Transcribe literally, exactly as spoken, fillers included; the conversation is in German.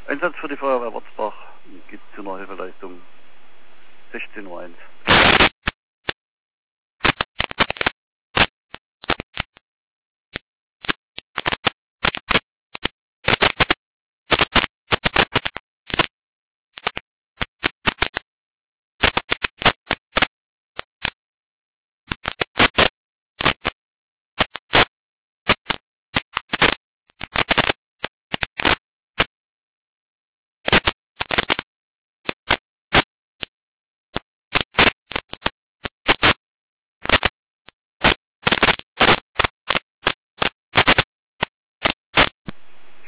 Einsatz für die Feuerwehr Wurzbach gibt zu einer Hilfeleistung sechzehn Uhr eins.